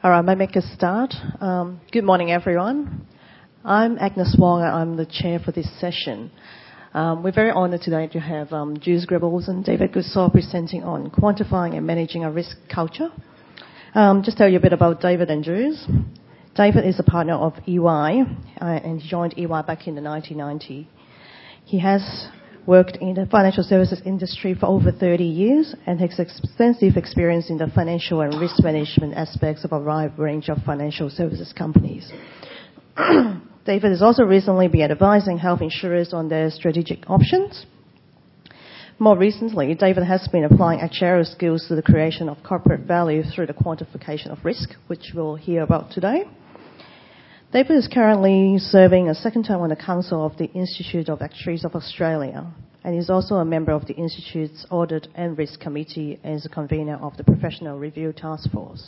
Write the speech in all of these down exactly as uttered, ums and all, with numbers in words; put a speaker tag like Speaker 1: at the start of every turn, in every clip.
Speaker 1: All right, may I make a start? Um, good morning, everyone. I'm Agnes Wong. I'm the chair for this session. Um, we're very honoured today to have um, Jules Gribbles and David Goodsall presenting on quantifying and managing a risk culture. Um, just tell you a bit about David and Jules. David is a partner of E Y, uh, and he joined E Y back in the nineteen nineties. He has worked in the financial services industry for over thirty years and has extensive experience in the financial and risk management aspects of a wide range of financial services companies. David has also recently been advising health insurers on their strategic options. More recently, David has been applying actuarial skills to the creation of corporate value through the quantification of risk, which we'll hear about today. David is currently serving a second term on the Council of the Institute of Actuaries of Australia, and is also a member of the Institute's Audit and Risk Committee as a convener of the Professional Review Task Force.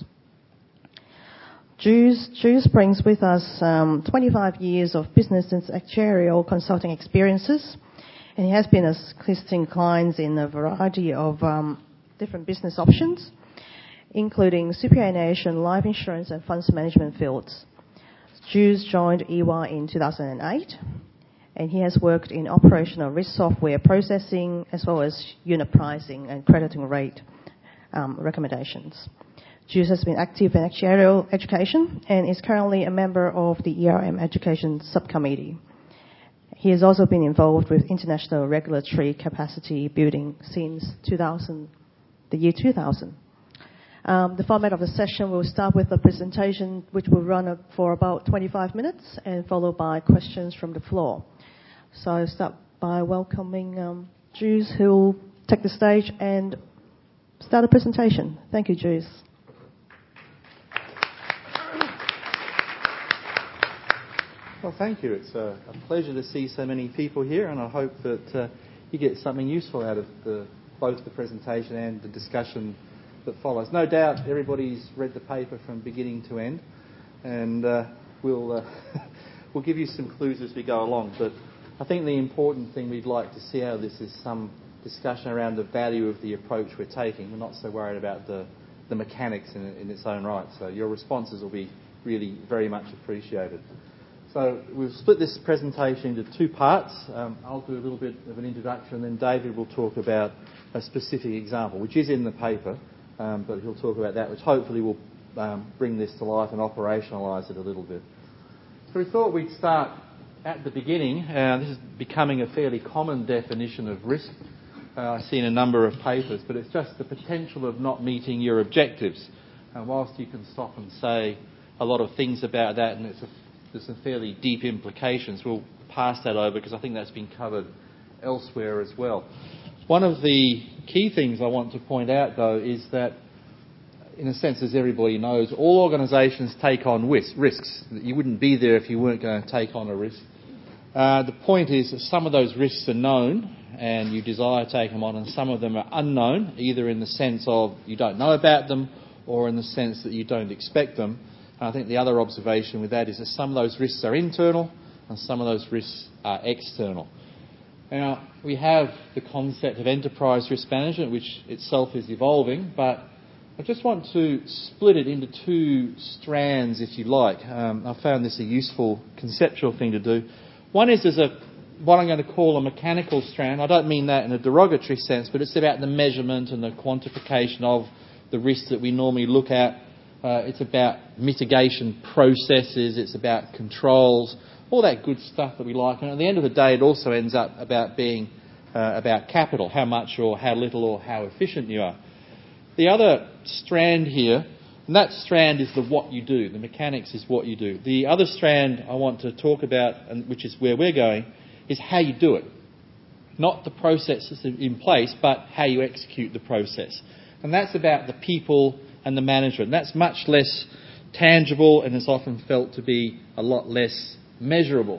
Speaker 1: Jules, Jules brings with us um, twenty-five years of business and actuarial consulting experiences, and he has been assisting clients in a variety of um, different business options, including superannuation, life insurance, and funds management fields. Jules joined E Y in two thousand eight, and he has worked in operational risk software processing as well as unit pricing and crediting rate um, recommendations. Jules has been active in actuarial education and is currently a member of the E R M Education Subcommittee. He has also been involved with international regulatory capacity building since two thousand, the year two thousand. Um, the format of the session will start with a presentation which will run for about twenty-five minutes and followed by questions from the floor. So I'll start by welcoming um, Jules, who will take the stage and start the presentation. Thank you, Jules.
Speaker 2: Well, thank you. It's a, a pleasure to see so many people here, and I hope that uh, you get something useful out of the, both the presentation and the discussion that follows. No doubt everybody's read the paper from beginning to end, and uh, we'll uh, we'll give you some clues as we go along. But I think the important thing we'd like to see out of this is some discussion around the value of the approach we're taking. We're not so worried about the, the mechanics in, in its own right. So your responses will be really very much appreciated. So we've split this presentation into two parts. Um, I'll do a little bit of an introduction, and then David will talk about a specific example, which is in the paper. Um, but he'll talk about that, which hopefully will um, bring this to life and operationalise it a little bit. So we thought we'd start at the beginning. Uh, this is becoming a fairly common definition of risk. Uh, I see in a number of papers, but it's just the potential of not meeting your objectives. And whilst you can stop and say a lot of things about that, and it's a, there's some fairly deep implications, we'll pass that over because I think that's been covered elsewhere as well. One of the key things I want to point out, though, is that, in a sense, as everybody knows, all organisations take on risks. You wouldn't be there if you weren't going to take on a risk. Uh, the point is that some of those risks are known and you desire to take them on, and some of them are unknown, either in the sense of you don't know about them or in the sense that you don't expect them. And I think the other observation with that is that some of those risks are internal and some of those risks are external. Now, we have the concept of enterprise risk management, which itself is evolving, but I just want to split it into two strands, if you like. Um, I found this a useful conceptual thing to do. One is there's a what I'm going to call a mechanical strand. I don't mean that in a derogatory sense, but it's about the measurement and the quantification of the risks that we normally look at. Uh, it's about mitigation processes. It's about controls. All that good stuff that we like. And at the end of the day, it also ends up about being uh, about capital, how much or how little or how efficient you are. The other strand here, and that strand is the what you do. The mechanics is what you do. The other strand I want to talk about, and which is where we're going, is how you do it. Not the processes in place, but how you execute the process. And that's about the people and the management. That's much less tangible and is often felt to be a lot less measurable.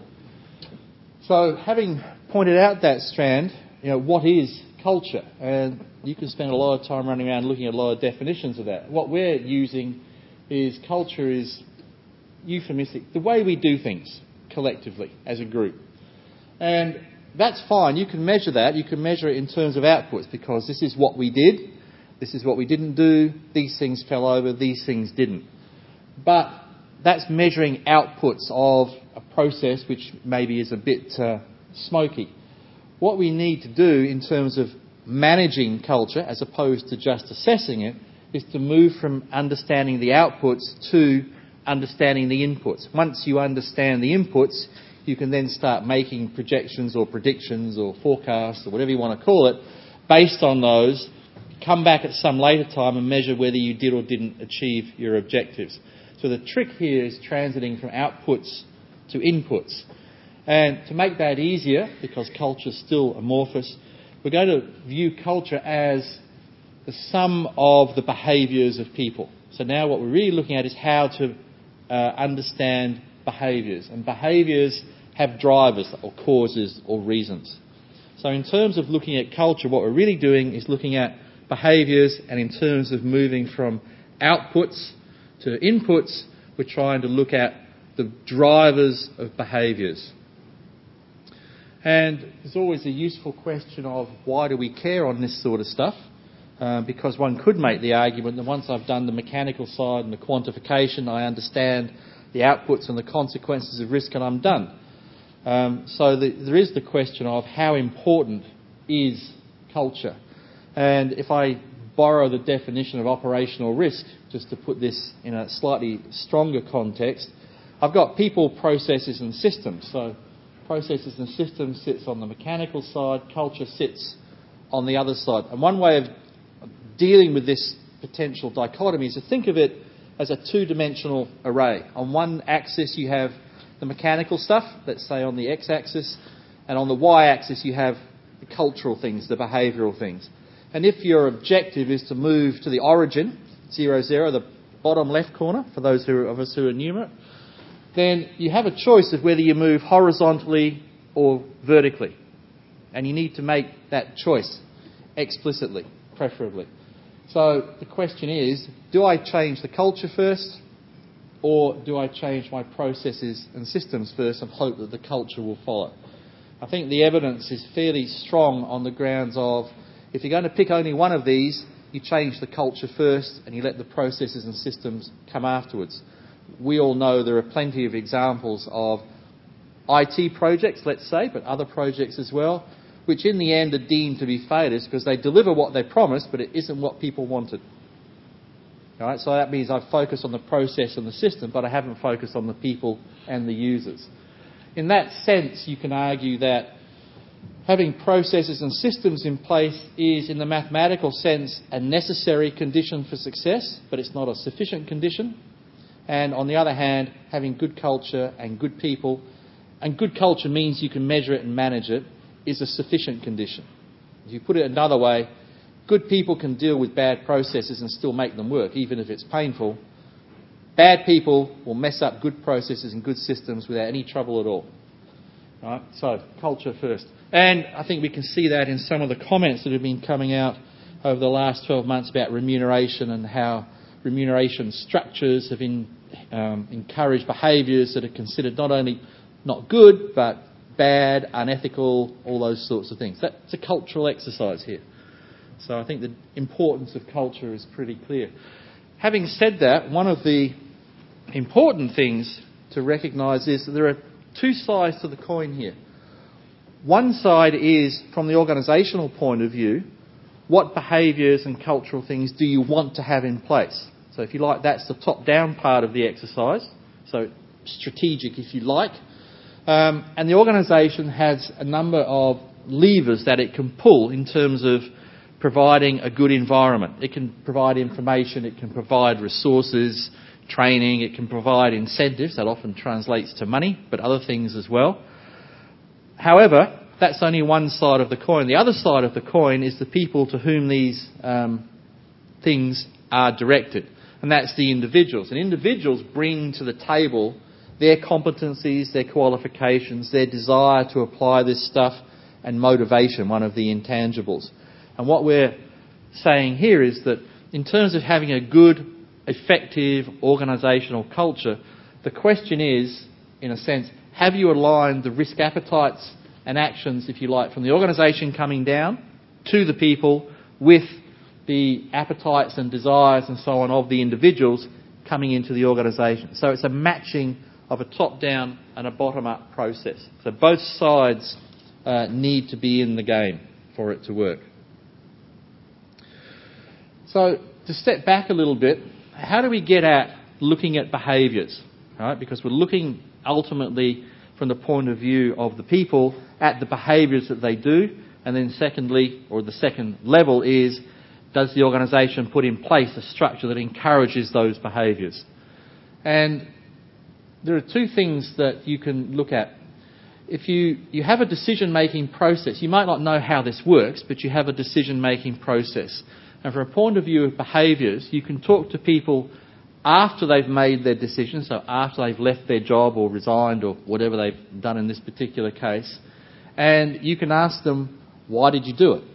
Speaker 2: So, having pointed out that strand, you know, what is culture? And you can spend a lot of time running around looking at a lot of definitions of that. What we're using is culture is euphemistic, the way we do things collectively as a group. And that's fine. You can measure that. You can measure it in terms of outputs because this is what we did, this is what we didn't do, these things fell over, these things didn't. but that's measuring outputs of a process which maybe is a bit uh, smoky. What we need to do in terms of managing culture, as opposed to just assessing it, is to move from understanding the outputs to understanding the inputs. Once you understand the inputs, you can then start making projections or predictions or forecasts or whatever you want to call it based on those, come back at some later time and measure whether you did or didn't achieve your objectives. So the trick here is transiting from outputs to inputs. And to make that easier, because culture is still amorphous, we're going to view culture as the sum of the behaviours of people. So now what we're really looking at is how to uh, understand behaviours. And behaviours have drivers or causes or reasons. So in terms of looking at culture, what we're really doing is looking at behaviours, and in terms of moving from outputs to inputs, we're trying to look at the drivers of behaviours. And there's always a useful question of why do we care on this sort of stuff? Uh, because one could make the argument that once I've done the mechanical side and the quantification, I understand the outputs and the consequences of risk and I'm done. Um, so the, there is the question of how important is culture? And if I borrow the definition of operational risk, just to put this in a slightly stronger context, I've got people, processes and systems. So processes and systems sits on the mechanical side, culture sits on the other side. And one way of dealing with this potential dichotomy is to think of it as a two-dimensional array. On one axis you have the mechanical stuff, let's say on the x-axis, and on the y-axis you have the cultural things, the behavioural things. And if your objective is to move to the origin, zero, zero, the bottom left corner, for those who, of us who are numerate, then you have a choice of whether you move horizontally or vertically. And you need to make that choice explicitly, preferably. So the question is, do I change the culture first, or do I change my processes and systems first and hope that the culture will follow? I think the evidence is fairly strong on the grounds of, if you're going to pick only one of these, you change the culture first and you let the processes and systems come afterwards. We all know there are plenty of examples of I T projects, let's say, but other projects as well, which in the end are deemed to be failures because they deliver what they promised, but it isn't what people wanted. All right, so that means I've focused on the process and the system, but I haven't focused on the people and the users. In that sense, you can argue that having processes and systems in place is, in the mathematical sense, a necessary condition for success, but it's not a sufficient condition. And on the other hand, having good culture and good people, and good culture means you can measure it and manage it, is a sufficient condition. If you put it another way, good people can deal with bad processes and still make them work, even if it's painful. Bad people will mess up good processes and good systems without any trouble at all. Right? So, culture first. And I think we can see that in some of the comments that have been coming out over the last twelve months about remuneration and how remuneration structures have in, um, encouraged behaviours that are considered not only not good, but bad, unethical, all those sorts of things. That's a cultural exercise here. So I think the importance of culture is pretty clear. Having said that, one of the important things to recognise is that there are two sides to the coin here. One side is, from the organisational point of view, what behaviours and cultural things do you want to have in place? So if you like, that's the top-down part of the exercise. So strategic, if you like. Um, and the organisation has a number of levers that it can pull in terms of providing a good environment. It can provide information, it can provide resources, training, it can provide incentives. That often translates to money, but other things as well. However, that's only one side of the coin. The other side of the coin is the people to whom these um, things are directed, and that's the individuals. And individuals bring to the table their competencies, their qualifications, their desire to apply this stuff, and motivation, one of the intangibles. And what we're saying here is that in terms of having a good, effective organisational culture, the question is, in a sense, have you aligned the risk appetites and actions, if you like, from the organisation coming down to the people with the appetites and desires and so on of the individuals coming into the organisation. So it's a matching of a top-down and a bottom-up process. So both sides uh, need to be in the game for it to work. So to step back a little bit, how do we get at looking at behaviours? Right? Because we're looking ultimately from the point of view of the people at the behaviours that they do, and then secondly, or the second level is, does the organisation put in place a structure that encourages those behaviours? And there are two things that you can look at. If you, you have a decision-making process, you might not know how this works, but you have a decision-making process. And from a point of view of behaviours, you can talk to people after they've made their decision, so after they've left their job or resigned or whatever they've done in this particular case, and you can ask them, why did you do it?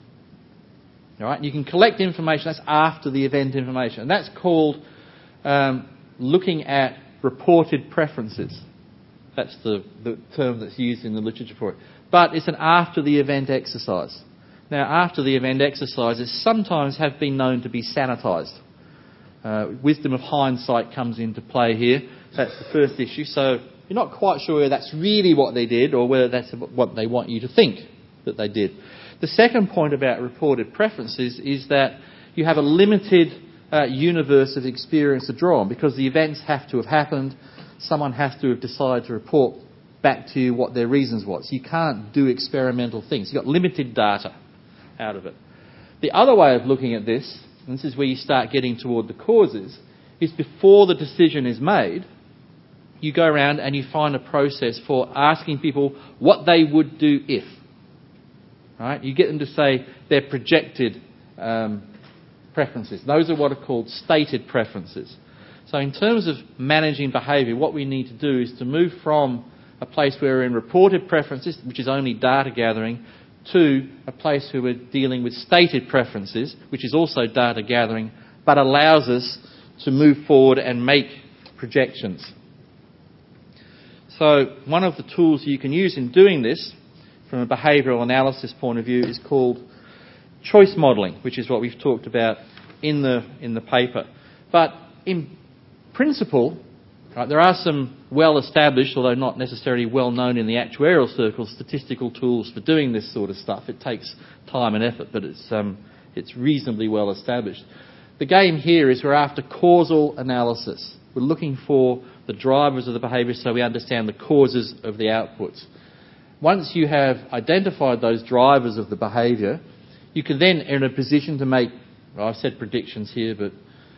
Speaker 2: All right? You can collect information. That's after the event information. And that's called um, looking at reported preferences. That's the, the term that's used in the literature for it. But it's an after-the-event exercise. Now, after-the-event exercises sometimes have been known to be sanitised. Uh, wisdom of hindsight comes into play here. That's the first issue. So you're not quite sure whether that's really what they did or whether that's what they want you to think that they did. The second point about reported preferences is that you have a limited uh, universe of experience to draw on, because the events have to have happened. Someone has to have decided to report back to you what their reasons was. You can't do experimental things. You've got limited data out of it. The other way of looking at this, and this is where you start getting toward the causes, is before the decision is made, you go around and you find a process for asking people what they would do if. Right? You get them to say their projected um, preferences. Those are what are called stated preferences. So in terms of managing behaviour, what we need to do is to move from a place where we're in reported preferences, which is only data gathering, to a place where we're dealing with stated preferences, which is also data gathering, but allows us to move forward and make projections. So one of the tools you can use in doing this, from a behavioural analysis point of view, is called choice modelling, which is what we've talked about in the in the paper. But in principle, right, there are some well-established, although not necessarily well-known in the actuarial circles, statistical tools for doing this sort of stuff. It takes time and effort, but it's um, it's reasonably well-established. The game here is we're after causal analysis. We're looking for the drivers of the behaviour so we understand the causes of the outputs. Once you have identified those drivers of the behaviour, you can then, in a position to make, well, I've said predictions here, but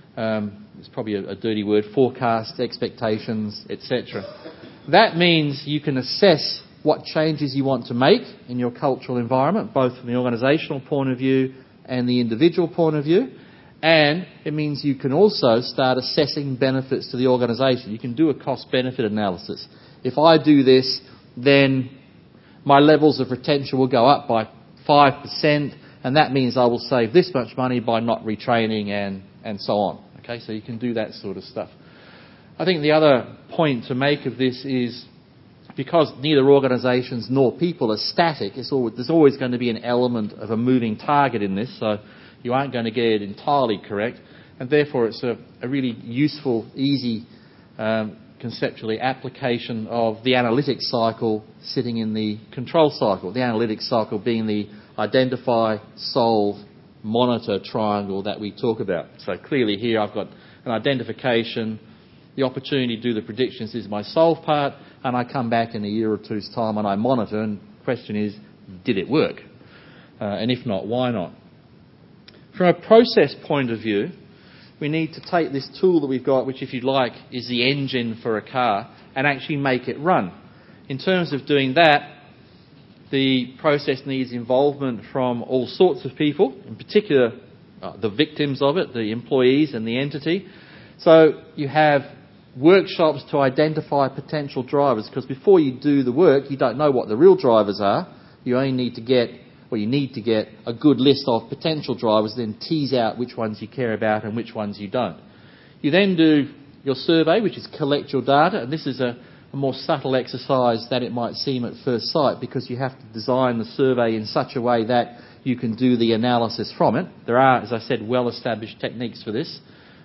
Speaker 2: um, it's probably a, a dirty word, forecasts, expectations, et cetera. That means you can assess what changes you want to make in your cultural environment, both from the organisational point of view and the individual point of view. And it means you can also start assessing benefits to the organisation. You can do a cost-benefit analysis. If I do this, then my levels of retention will go up by five percent, and that means I will save this much money by not retraining and, and so on. Okay, so you can do that sort of stuff. I think the other point to make of this is, because neither organisations nor people are static, it's always, there's always going to be an element of a moving target in this, so you aren't going to get it entirely correct, and therefore it's a, a really useful, easy, um, conceptually, application of the analytics cycle sitting in the control cycle. The analytics cycle being the identify, solve, monitor triangle that we talk about. So clearly here I've got an identification, the opportunity to do the predictions is my solve part, and I come back in a year or two's time and I monitor, and the question is, did it work? Uh, and if not, why not? From a process point of view, we need to take this tool that we've got, which if you like is the engine for a car, and actually make it run. In terms of doing that, the process needs involvement from all sorts of people, in particular uh, the victims of it, the employees and the entity. So you have workshops to identify potential drivers, because before you do the work, you don't know what the real drivers are. You only need to get Well, you need to get a good list of potential drivers, then tease out which ones you care about and which ones you don't. You then do your survey, which is collect your data, and this is a, a more subtle exercise than it might seem at first sight, because you have to design the survey in such a way that you can do the analysis from it. There are, as I said, well-established techniques for this.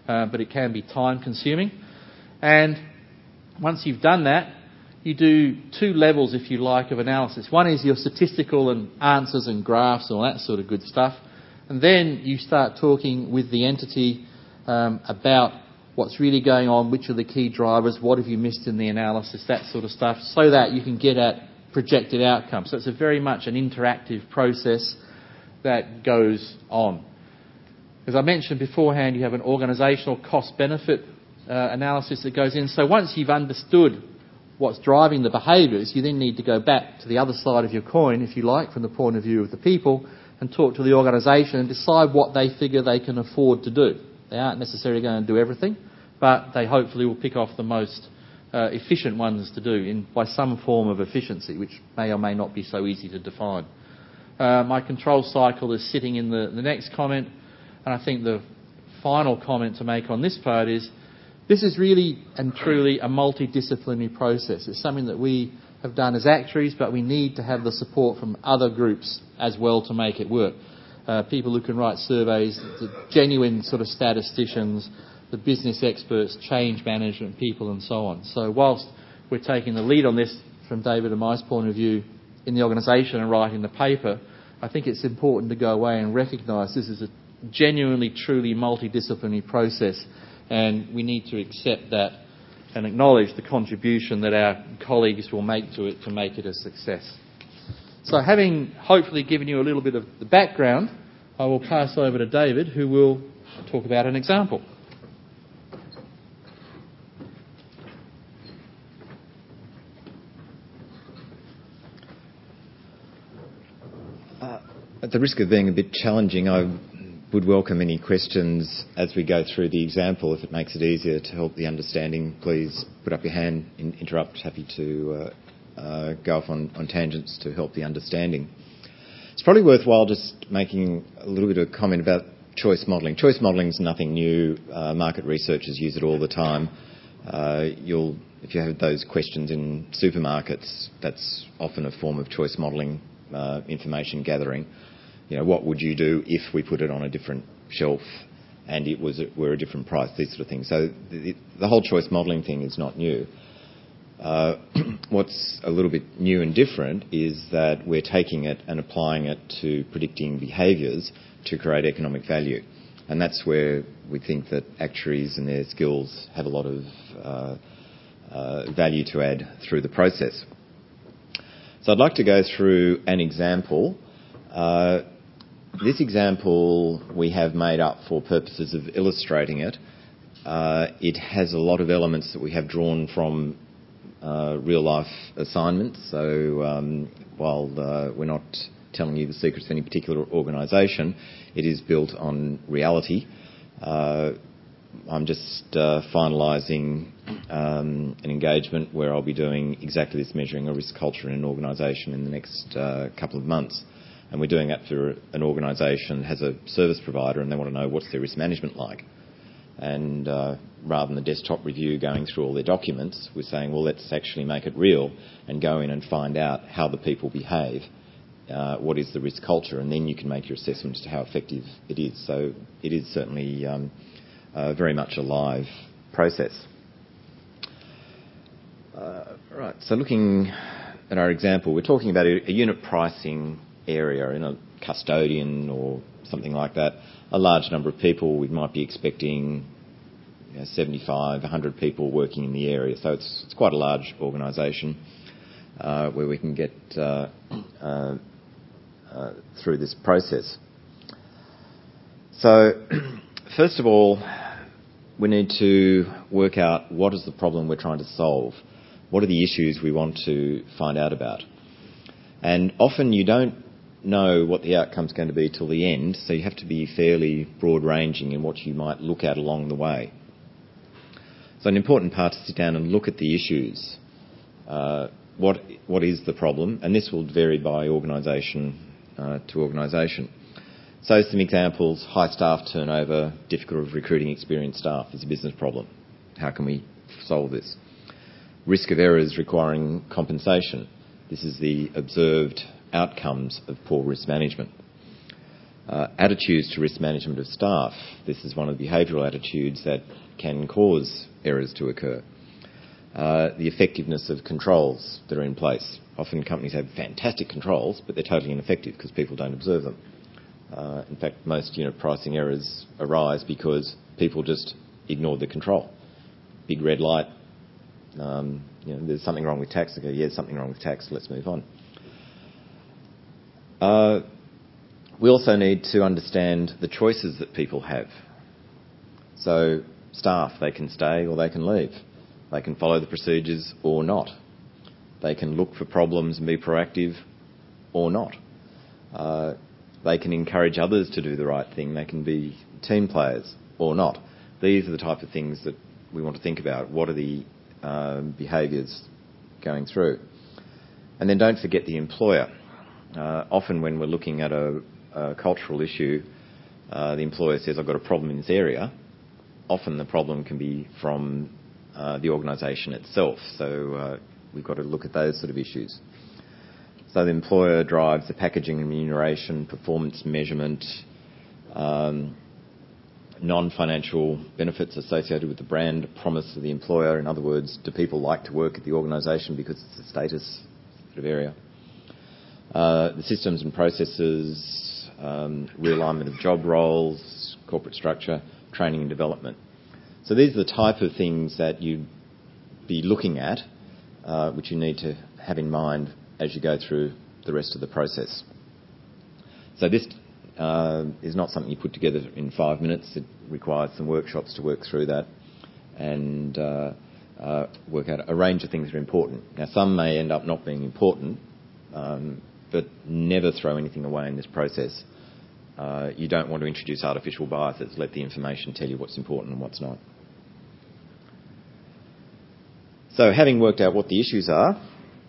Speaker 2: uh, but it can be time consuming. And once you've done that, you do two levels, if you like, of analysis. One is your statistical and answers and graphs and all that sort of good stuff. And then you start talking with the entity um, about what's really going on, which are the key drivers, what have you missed in the analysis, that sort of stuff, so that you can get at projected outcomes. So it's a very much an interactive process that goes on. As I mentioned beforehand, you have an organisational cost-benefit uh, analysis that goes in. So once you've understood what's driving the behaviours, you then need to go back to the other side of your coin, if you like, from the point of view of the people, and talk to the organisation and decide what they figure they can afford to do. They aren't necessarily going to do everything, but they hopefully will pick off the most uh, efficient ones to do in by some form of efficiency, which may or may not be so easy to define. Uh, my control cycle is sitting in the, the next comment, and I think the final comment to make on this part is this is really and truly a multidisciplinary process. It's something that we have done as actuaries, but we need to have the support from other groups as well to make it work. Uh, people who can write surveys, the genuine sort of statisticians, the business experts, change management people and so on. So whilst we're taking the lead on this from David and my point of view in the organisation and writing the paper, I think it's important to go away and recognise this is a genuinely, truly multidisciplinary process, and we need to accept that and acknowledge the contribution that our colleagues will make to it to make it a success. So having hopefully given you a little bit of the background, I will pass over to David, who will talk about an example.
Speaker 3: Uh, at the risk of being a bit challenging, I would welcome any questions as we go through the example. If it makes it easier to help the understanding, please put up your hand and interrupt. Happy to uh, uh, go off on, on tangents to help the understanding. It's probably worthwhile just making a little bit of comment about choice modelling. Choice modelling is nothing new. Uh, market researchers use it all the time. Uh, you'll, if you have those questions in supermarkets, that's often a form of choice modelling, uh, information gathering. You know, what would you do if we put it on a different shelf and it was were a different price? These sort of things. So the, the whole choice modelling thing is not new. Uh, what's a little bit new and different is that we're taking it and applying it to predicting behaviours to create economic value, and that's where we think that actuaries and their skills have a lot of uh, uh, value to add through the process. So I'd like to go through an example. Uh, This example we have made up for purposes of illustrating it. Uh, it has a lot of elements that we have drawn from uh, real-life assignments. So um, while uh, we're not telling you the secrets of any particular organisation, it is built on reality. Uh, I'm just uh, finalising um, an engagement where I'll be doing exactly this, measuring a risk culture in an organisation in the next uh, couple of months. And we're doing that for an organisation that has a service provider and they want to know what's their risk management like. And uh, rather than the desktop review going through all their documents, we're saying, well, let's actually make it real and go in and find out how the people behave, uh, what is the risk culture, and then you can make your assessment as to how effective it is. So it is certainly um, uh, very much a live process. Uh, right, so looking at our example, we're talking about a, a unit pricing area in a custodian or something like that. A large number of people, we might be expecting you know, seventy-five, one hundred people working in the area. So it's, it's quite a large organisation uh, where we can get uh, uh, uh, through this process. So first of all, we need to work out what is the problem we're trying to solve. What are the issues we want to find out about? And often you don't know what the outcome's going to be till the end, so you have to be fairly broad-ranging in what you might look at along the way. So an important part is to sit down and look at the issues. Uh, what what is the problem? And this will vary by organisation uh, to organisation. So some examples: high staff turnover, difficulty of recruiting experienced staff is a business problem. How can we solve this? Risk of errors requiring compensation. This is the observed outcomes of poor risk management. Uh, attitudes to risk management of staff. This is one of the behavioural attitudes that can cause errors to occur. Uh, the effectiveness of controls that are in place. Often companies have fantastic controls, but they're totally ineffective because people don't observe them. Uh, in fact, most unit pricing errors arise because people just ignore the control. Big red light, um, you know, there's something wrong with tax. They go, yeah, there's something wrong with tax, let's move on. Uh, we also need to understand the choices that people have. So staff, they can stay or they can leave. They can follow the procedures or not. They can look for problems and be proactive or not. Uh, they can encourage others to do the right thing. They can be team players or not. These are the type of things that we want to think about. What are the um, behaviours going through? And then don't forget the employer. Uh, often when we're looking at a, a cultural issue, uh, the employer says, I've got a problem in this area. Often the problem can be from uh, the organisation itself. So uh, we've got to look at those sort of issues. So the employer drives the packaging, remuneration, performance measurement, um, non-financial benefits associated with the brand promise of the employer. In other words, do people like to work at the organisation because it's a status sort of area? Uh, the systems and processes, um, realignment of job roles, corporate structure, training and development. So these are the type of things that you'd be looking at, uh, which you need to have in mind as you go through the rest of the process. So this uh, is not something you put together in five minutes. It requires some workshops to work through that and uh, uh, work out a range of things that are important. Now, some may end up not being important, um, but never throw anything away in this process. Uh, you don't want to introduce artificial biases. Let the information tell you what's important and what's not. So having worked out what the issues are,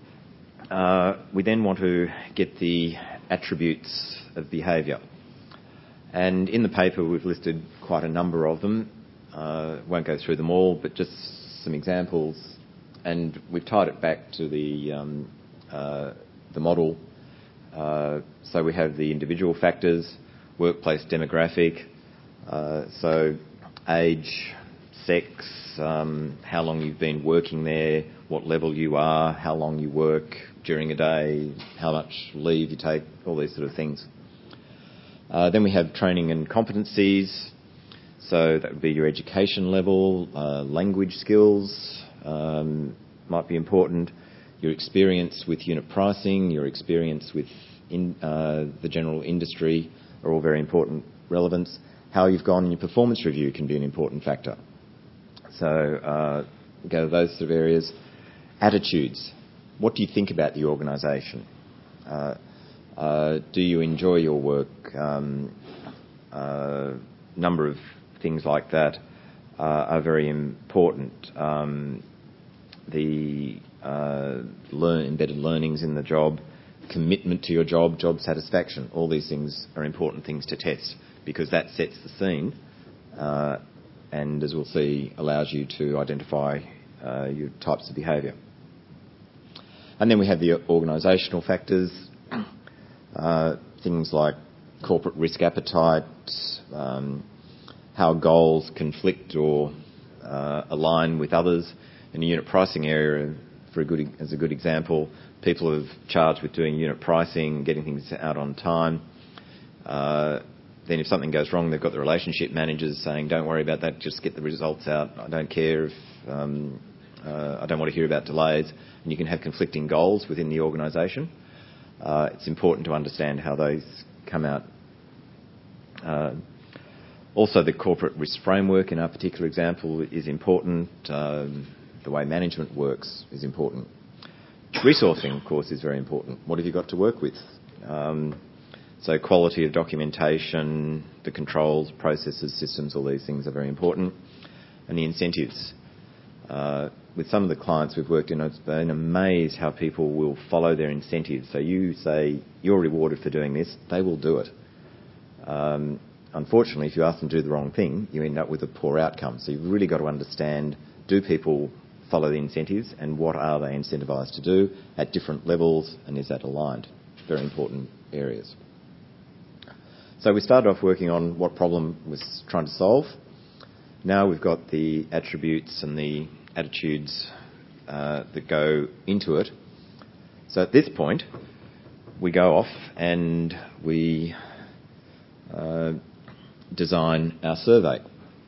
Speaker 3: uh, we then want to get the attributes of behaviour. And in the paper we've listed quite a number of them. Uh, won't go through them all, but just some examples. And we've tied it back to the, um, uh, the model. Uh, so we have the individual factors, workplace demographic, uh, so age, sex, um, how long you've been working there, what level you are, how long you work during a day, how much leave you take, all these sort of things. Uh, then we have training and competencies, so that would be your education level, uh, language skills um, might be important, your experience with unit pricing, your experience with in, uh, the general industry are all very important relevance. How you've gone in your performance review can be an important factor. So uh, go to those sort of areas. Attitudes. What do you think about the organisation? Uh, uh, do you enjoy your work? Um, uh, number of things like that uh, are very important. Um, the uh, learn, embedded learnings in the job, commitment to your job, job satisfaction, all these things are important things to test because that sets the scene uh, and, as we'll see, allows you to identify uh, your types of behaviour. And then we have the organisational factors, uh, things like corporate risk appetite, um, how goals conflict or uh, align with others. In the unit pricing area, for a good, as a good example, people are charged with doing unit pricing, getting things out on time. Uh, then if something goes wrong, they've got the relationship managers saying, don't worry about that, just get the results out. I don't care if, um, uh, I don't want to hear about delays. And you can have conflicting goals within the organisation. Uh, it's important to understand how those come out. Uh, also, the corporate risk framework in our particular example is important. Um, the way management works is important. Resourcing, of course, is very important. What have you got to work with? Um, so quality of documentation, the controls, processes, systems, all these things are very important. And the incentives. Uh, with some of the clients we've worked in, I've been amazed how people will follow their incentives. So you say, you're rewarded for doing this, they will do it. Um, unfortunately, if you ask them to do the wrong thing, you end up with a poor outcome. So you've really got to understand, do people follow the incentives and what are they incentivised to do at different levels and is that aligned? Very important areas. So we started off working on what problem was trying to solve. Now we've got the attributes and the attitudes uh, that go into it. So at this point, we go off and we uh, design our survey.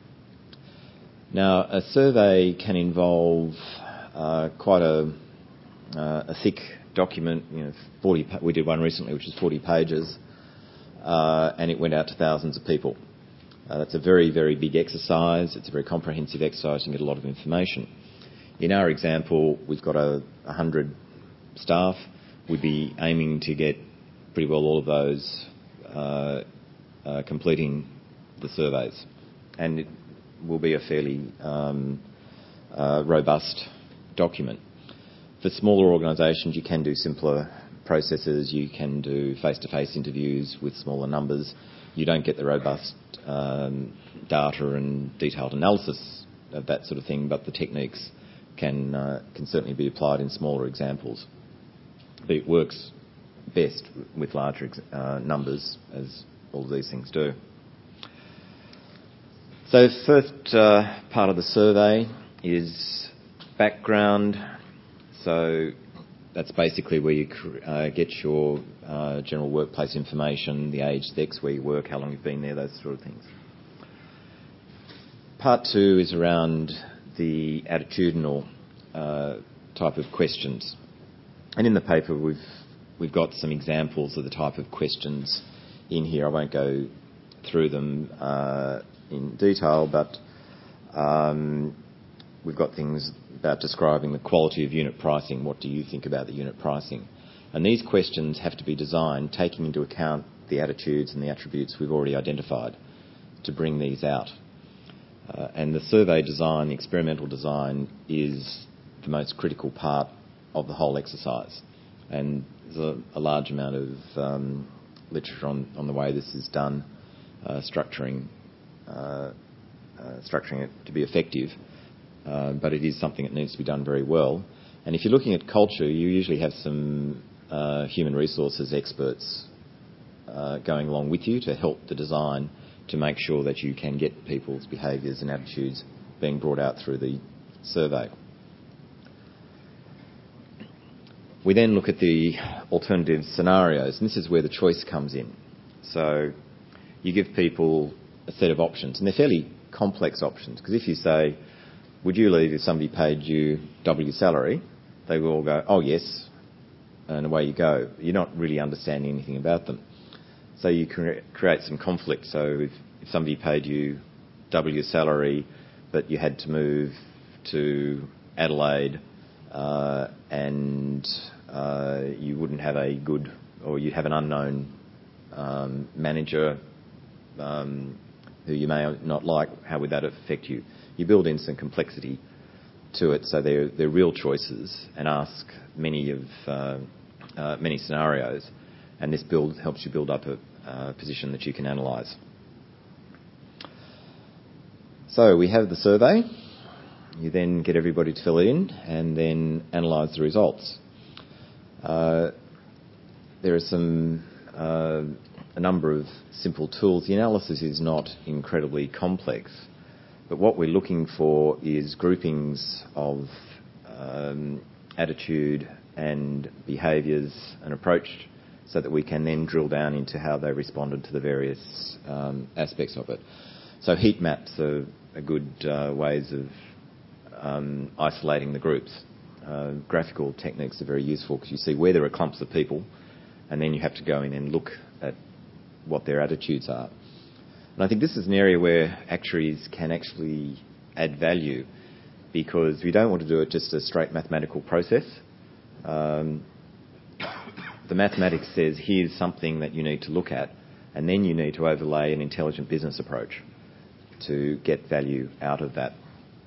Speaker 3: Now, a survey can involve uh, quite a, uh, a thick document. You know, forty. We did one recently, which is forty pages, uh, and it went out to thousands of people. Uh, that's a very, very big exercise. It's a very comprehensive exercise. You can get a lot of information. In our example, we've got a, a hundred staff. We'd be aiming to get pretty well all of those uh, uh, completing the surveys, and it will be a fairly um, uh, robust document. For smaller organisations, you can do simpler processes. You can do face-to-face interviews with smaller numbers. You don't get the robust um, data and detailed analysis of that sort of thing, but the techniques can uh, can certainly be applied in smaller examples. But it works best with larger ex- uh, numbers, as all of these things do. So first uh, part of the survey is background. So that's basically where you uh, get your uh, general workplace information, the age, sex, where you work, how long you've been there, those sort of things. Part two is around the attitudinal uh, type of questions. And in the paper we've we've got some examples of the type of questions in here. I won't go through them uh, in detail, but um, we've got things about describing the quality of unit pricing. What do you think about the unit pricing? And these questions have to be designed taking into account the attitudes and the attributes we've already identified to bring these out. Uh, and the survey design, the experimental design, is the most critical part of the whole exercise. And there's a, a large amount of um, literature on, on the way this is done, uh, structuring uh, uh, structuring it to be effective. Uh, but it is something that needs to be done very well. And if you're looking at culture, you usually have some uh, human resources experts uh, going along with you to help the design to make sure that you can get people's behaviours and attitudes being brought out through the survey. We then look at the alternative scenarios, and this is where the choice comes in. So you give people a set of options, and they're fairly complex options, because if you say, would you leave if somebody paid you double your salary? They will all go, oh yes, and away you go. You're not really understanding anything about them. So you cre- create some conflict. So if, if somebody paid you double your salary, but you had to move to Adelaide, uh, and uh, you wouldn't have a good, or you'd have an unknown um, manager um, who you may not like, how would that affect you? You build in some complexity to it, so they're, they're real choices, and ask many of uh, uh, many scenarios, and this build helps you build up a uh, position that you can analyse. So we have the survey. You then get everybody to fill it in, and then analyse the results. Uh, there are some uh, a number of simple tools. The analysis is not incredibly complex. But what we're looking for is groupings of um, attitude and behaviours and approach, so that we can then drill down into how they responded to the various um, aspects of it. So heat maps are, are good uh, ways of um, isolating the groups. Uh, graphical techniques are very useful, because you see where there are clumps of people, and then you have to go in and look at what their attitudes are. And I think this is an area where actuaries can actually add value, because we don't want to do it just a straight mathematical process. Um, the mathematics says here's something that you need to look at, and then you need to overlay an intelligent business approach to get value out of that.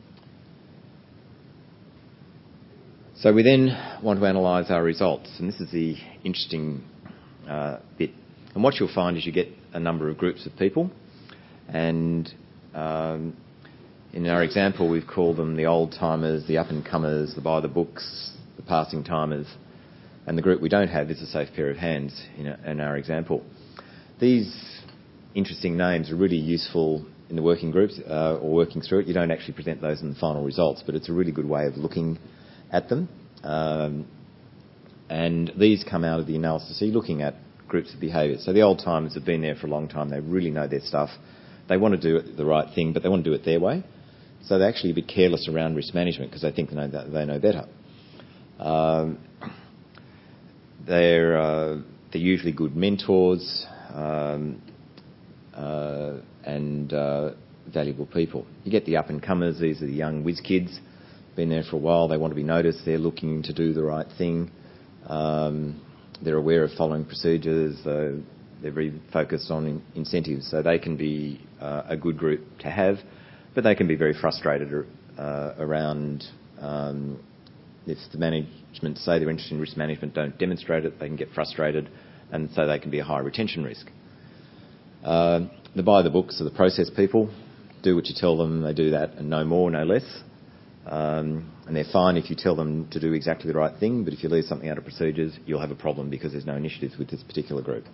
Speaker 3: So we then want to analyse our results, and this is the interesting uh, bit. And what you'll find is you get a number of groups of people. And um, in our example, we've called them the old-timers, the up-and-comers, the by-the-books, the passing-timers. And the group we don't have is a safe pair of hands in, a, in our example. These interesting names are really useful in the working groups uh, or working through it. You don't actually present those in the final results, but it's a really good way of looking at them. Um, and these come out of the analysis. So you're looking at groups of behaviour. So the old timers have been there for a long time. They really know their stuff. They want to do it the right thing, but they want to do it their way. So they're actually a bit careless around risk management because they think they know, that they know better. Um, they're, uh, they're usually good mentors um, uh, and uh, valuable people. You get the up-and-comers. These are the young whiz kids. Been there for a while. They want to be noticed. They're looking to do the right thing. Um, they're aware of following procedures. Uh, they're very focused on in- incentives. So they can be uh, a good group to have, but they can be very frustrated uh, around um, if the management say they're interested in risk management, don't demonstrate it, they can get frustrated, and so they can be a high retention risk. Uh, the buy the books are the process people. Do what you tell them, they do that, and no more, no less. Um, and they're fine if you tell them to do exactly the right thing, but if you leave something out of procedures, you'll have a problem because there's no initiatives with this particular group.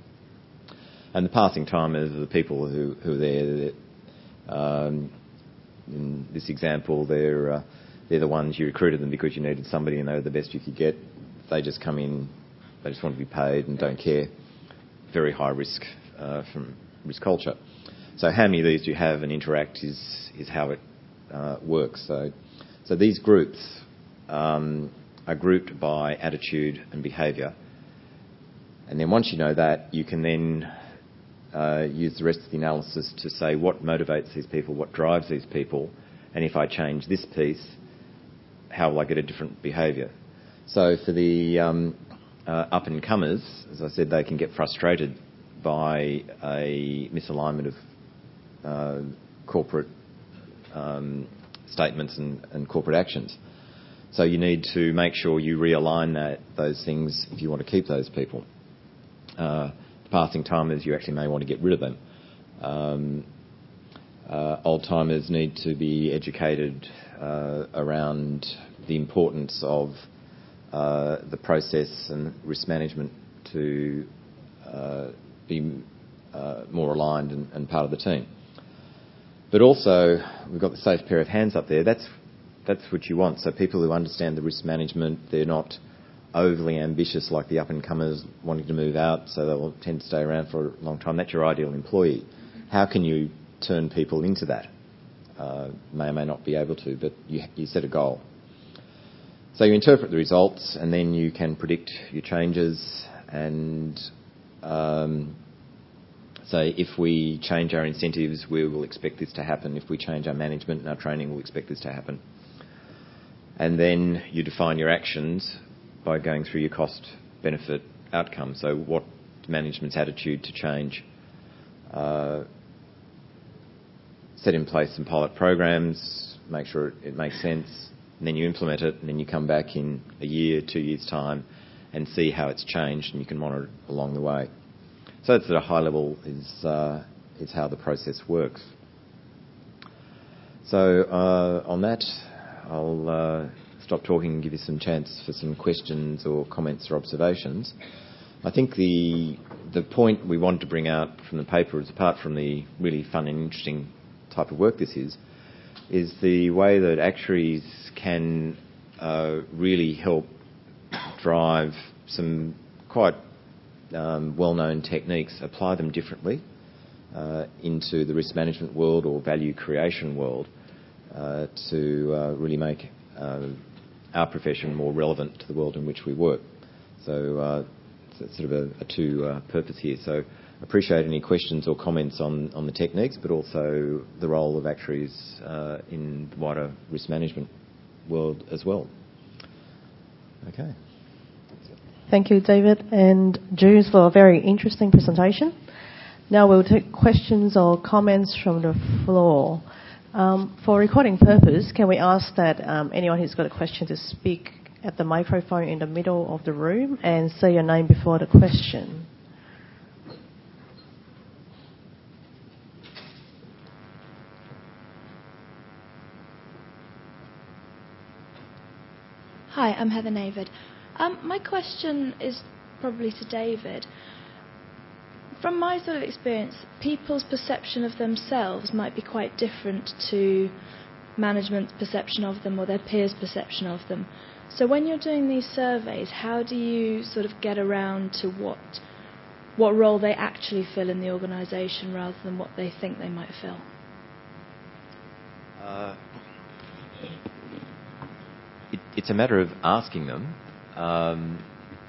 Speaker 3: And the passing timers are the people who, who are there. Um, in this example, they're uh, they're the ones you recruited them because you needed somebody and they were the best you could get. They just come in, they just want to be paid and don't care. Very high risk uh, from risk culture. So how many of these do you have and interact is is how it uh, works. So so these groups um, are grouped by attitude and behaviour. And then once you know that, you can then uh, use the rest of the analysis to say what motivates these people, what drives these people, and if I change this piece, how will I get a different behaviour? So for the um, uh, up-and-comers, as I said, they can get frustrated by a misalignment of uh, corporate um, statements and, and corporate actions. So you need to make sure you realign that, those things if you want to keep those people. Uh, passing timers, you actually may want to get rid of them. Um, uh, old timers need to be educated uh, around the importance of uh, the process and risk management to uh, be uh, more aligned and, and part of the team. But also, we've got the safe pair of hands up there. That's that's what you want. So people who understand the risk management, they're not overly ambitious like the up-and-comers wanting to move out, so they'll tend to stay around for a long time. That's your ideal employee. How can you turn people into that? Uh, may or may not be able to, but you, you set a goal. So you interpret the results, and then you can predict your changes and um, say if we change our incentives, we will expect this to happen. If we change our management and our training, we'll expect this to happen. And then you define your actions by going through your cost-benefit outcome. So what management's attitude to change? Uh, set in place some pilot programs, make sure it, it makes sense, and then you implement it, and then you come back in a year, two years' time, and see how it's changed, and you can monitor it along the way. So that's at a high level is uh, is how the process works. So uh, on that, I'll uh, stop talking and give you some chance for some questions or comments or observations. I think the the point we wanted to bring out from the paper is, apart from the really fun and interesting type of work this is, is the way that actuaries can uh, really help drive some quite um, well-known techniques, apply them differently uh, into the risk management world or value creation world uh, to uh, really make uh, our profession more relevant to the world in which we work. So uh, it's sort of a, a two-purpose uh, here. So appreciate any questions or comments on, on the techniques, but also the role of actuaries uh, in the wider risk management world as well. Okay.
Speaker 1: Thank you, David and Jules, for a very interesting presentation. Now we'll take questions or comments from the floor. Um, for recording purpose, can we ask that um, anyone who's got a question to speak at the microphone in the middle of the room and say your name before the question?
Speaker 4: Hi, I'm Heather Navid. Um, my question is probably to David. from my sort of experience, people's perception of themselves might be quite different to management's perception of them or their peers' perception of them. So when you're doing these surveys, how do you sort of get around to what what role they actually fill in the organisation rather than what they think they might fill?
Speaker 3: Uh, it, it's a matter of asking them. Um,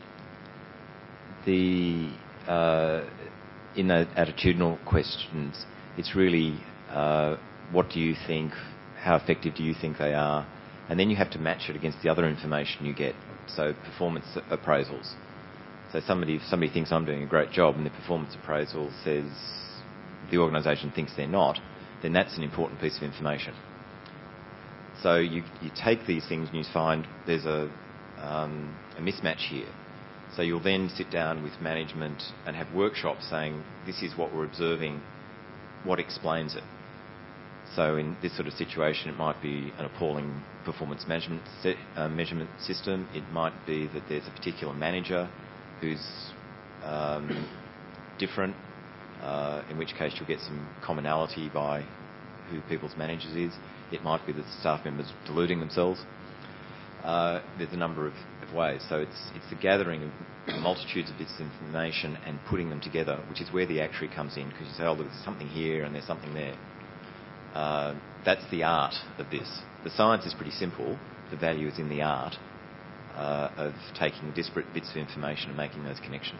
Speaker 3: the uh, in the attitudinal questions, it's really uh, what do you think, how effective do you think they are, and then you have to match it against the other information you get. So performance appraisals. So somebody, if somebody thinks I'm doing a great job and the performance appraisal says the organisation thinks they're not, then that's an important piece of information. So you, you take these things and you find there's a, um, a mismatch here. So you'll then sit down with management and have workshops saying, this is what we're observing, what explains it? So in this sort of situation, it might be an appalling performance management set, uh, measurement system. It might be that there's a particular manager who's um, different, uh, in which case you'll get some commonality by who people's managers is. It might be that the staff members deluding themselves. Uh, there's a number of, of ways. So it's it's the gathering of multitudes of bits of information and putting them together, which is where the actuary comes in, because you say, oh, look, there's something here and there's something there. Uh, that's the art of this. The science is pretty simple. The value is in the art uh, of taking disparate bits of information and making those connections.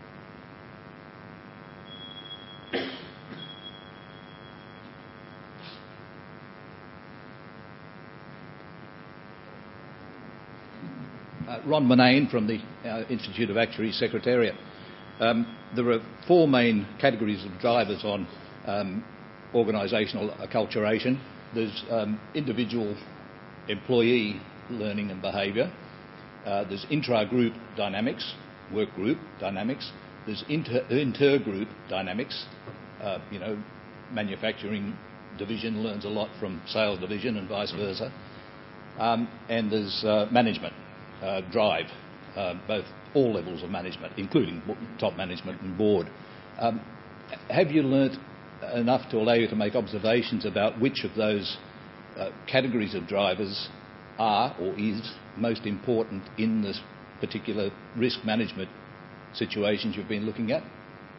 Speaker 5: Uh, Ron Murnane from the uh, Institute of Actuaries Secretariat. Um, there are four main categories of drivers on um, organisational acculturation. There's um, individual employee learning and behaviour. Uh, there's intra-group dynamics, work group dynamics. There's inter- inter-group dynamics. Uh, you know, manufacturing division learns a lot from sales division and vice versa. Um, and there's uh, management, uh, drive, uh, both all levels of management, including top management and board. Um, have you learnt enough to allow you to make observations about which of those uh, categories of drivers are or is most important in this particular risk management situations you've been looking at?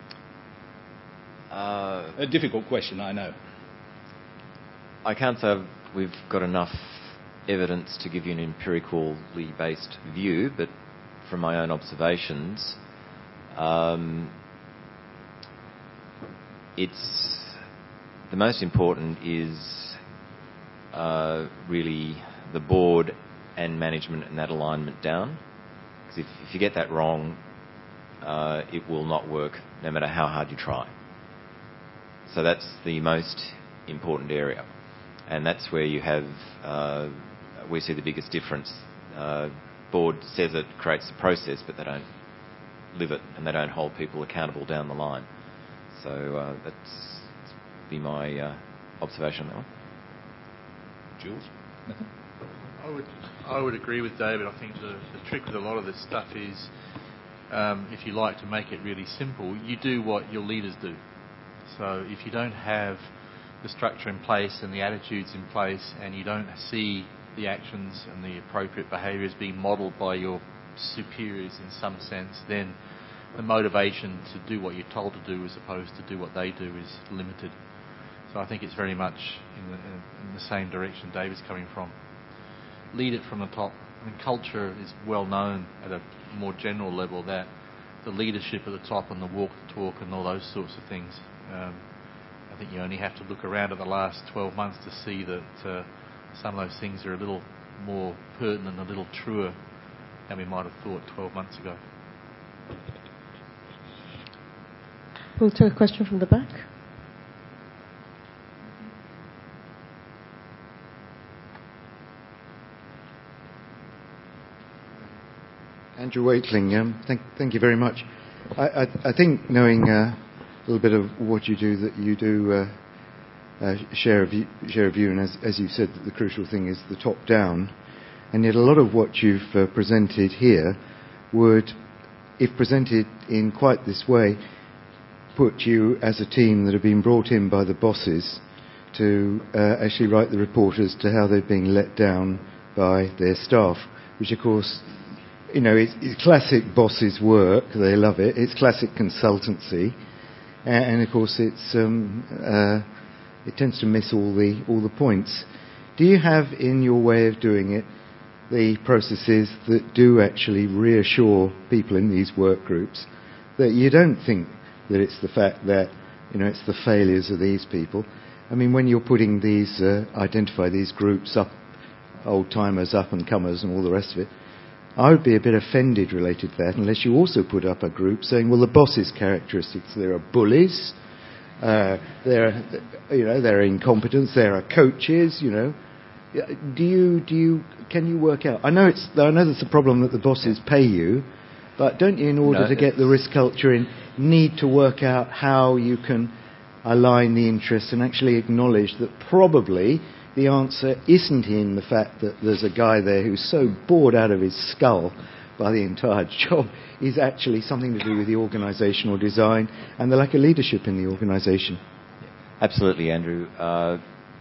Speaker 3: Uh,
Speaker 5: a difficult question, I know.
Speaker 3: I can't say we've got enough evidence to give you an empirically based view, but from my own observations, um, it's the most important is uh, really the board and management and that alignment down. Because if, if you get that wrong, uh, it will not work no matter how hard you try. So that's the most important area. And that's where you have, uh, we see the biggest difference. Uh, board says it creates the process, but they don't live it and they don't hold people accountable down the line. So uh, that's be my uh, observation on that one.
Speaker 5: Jules? Nothing?
Speaker 6: I would I would agree with David. I think the, the trick with a lot of this stuff is, um, if you like to make it really simple, you do what your leaders do. So if you don't have the structure in place and the attitudes in place, and you don't see the actions and the appropriate behaviours being modelled by your superiors in some sense, then the motivation to do what you're told to do as opposed to do what they do is limited. So I think it's very much in the, in the same direction David's coming from. Lead it from the top. I mean, culture is well known at a more general level that the leadership at the top and the walk the talk and all those sorts of things. Um, I think you only have to look around at the last twelve months to see that uh, some of those things are a little more pertinent, a little truer than we might have thought twelve months ago.
Speaker 1: We'll take a question from the back.
Speaker 7: Andrew Waitling, um, thank, thank you very much. I, I, I think knowing uh, a little bit of what you do, that you do uh, uh, share a view, share a view, and as, as you said, that the crucial thing is the top down. And yet, a lot of what you've uh, presented here would, if presented in quite this way, put you as a team that have been brought in by the bosses to uh, actually write the report as to how they've been let down by their staff, which of course, you know, it's, it's classic bosses work. They love it. It's classic consultancy, and, and of course, it's um, uh, it tends to miss all the all the points. Do you have in your way of doing it the processes that do actually reassure people in these work groups that you don't think that it's the fact that, you know, it's the failures of these people? I mean, when you're putting these, uh, identify these groups up, old-timers, up-and-comers and all the rest of it, I would be a bit offended related to that unless you also put up a group saying, well, the boss's characteristics, there are bullies, uh, there are, you know, there are incompetence, there are coaches, you know. Do you, do you, can you work out? I know it's, I know that's a problem that the bosses pay you, but don't you, in order no, to get the risk culture in, need to work out how you can align the interests and actually acknowledge that probably the answer isn't in the fact that there's a guy there who's so bored out of his skull by the entire job, is actually something to do with the organisational design and the lack of leadership in the organisation?
Speaker 3: Absolutely, Andrew. Uh,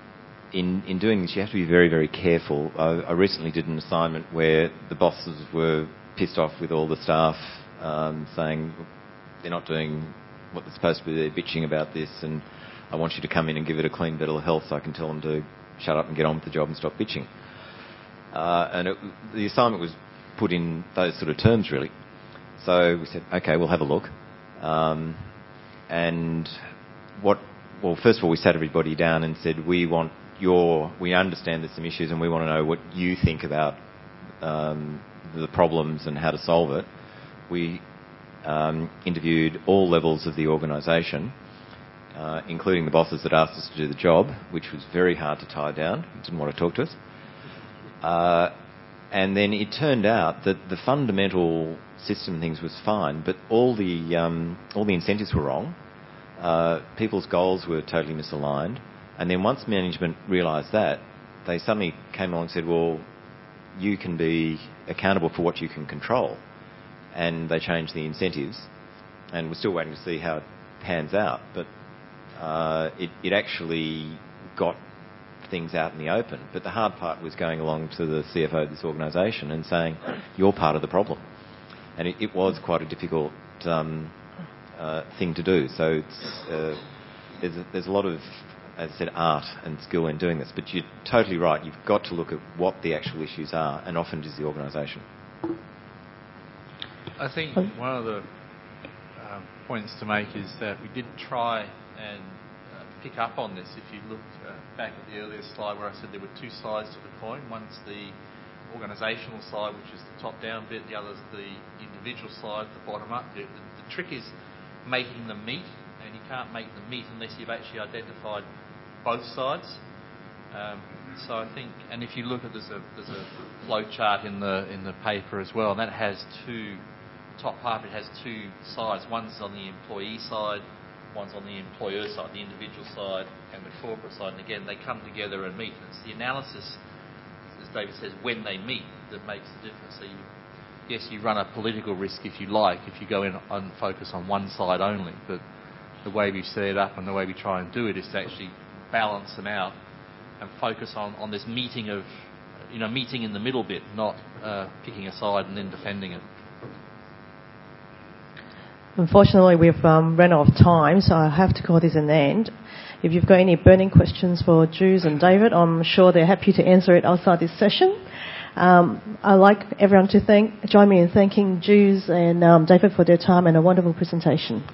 Speaker 3: in, in doing this, you have to be very, very careful. I, I recently did an assignment where the bosses were pissed off with all the staff, um, saying they're not doing what they're supposed to be. They're bitching about this, and I want you to come in and give it a clean bill of health so I can tell them to shut up and get on with the job and stop bitching. Uh, and it, the assignment was put in those sort of terms, really. So we said, okay, we'll have a look. Um, and what, well, first of all, we sat everybody down and said, we want your, we understand there's some issues and we want to know what you think about um, the problems and how to solve it. We um, interviewed all levels of the organisation, uh, including the bosses that asked us to do the job, which was very hard to tie down. Didn't want to talk to us. Uh, and then it turned out that the fundamental system things was fine, but all the um, all the incentives were wrong. Uh, people's goals were totally misaligned. And then once management realised that, they suddenly came along and said, well, you can be accountable for what you can control. And they changed the incentives. And we're still waiting to see how it pans out. But uh, it, it actually got things out in the open. But the hard part was going along to the C F O of this organisation and saying, you're part of the problem. And it, it was quite a difficult um, uh, thing to do. So it's, uh, there's, a, there's a lot of, as I said, art and skill in doing this. But you're totally right. You've got to look at what the actual issues are, and often it is the organisation.
Speaker 6: I think one of the um, points to make is that we did try and uh, pick up on this. If you looked uh, back at the earlier slide where I said there were two sides to the coin. One's the organisational side, which is the top-down bit. The other's the individual side, the bottom-up bit. The, the trick is making them meet, and you can't make them meet unless you've actually identified both sides. Um, so I think, and if you look at there's a there's a flow chart in the in the paper as well, and that has two. The top half, it has two sides. One's on the employee side, one's on the employer side, the individual side and the corporate side. And again, they come together and meet. And it's the analysis, as David says, when they meet that makes the difference. So you, yes, you run a political risk if you like, if you go in and focus on one side only. But the way we set it up and the way we try and do it is to actually balance them out and focus on, on this meeting of, you know, meeting in the middle bit, not uh, picking a side and then defending it.
Speaker 1: Unfortunately, we've um, run out of time, so I have to call this an end. If you've got any burning questions for Jules and David, I'm sure they're happy to answer it outside this session. Um, I'd like everyone to thank, join me in thanking Jules and um, David for their time and a wonderful presentation.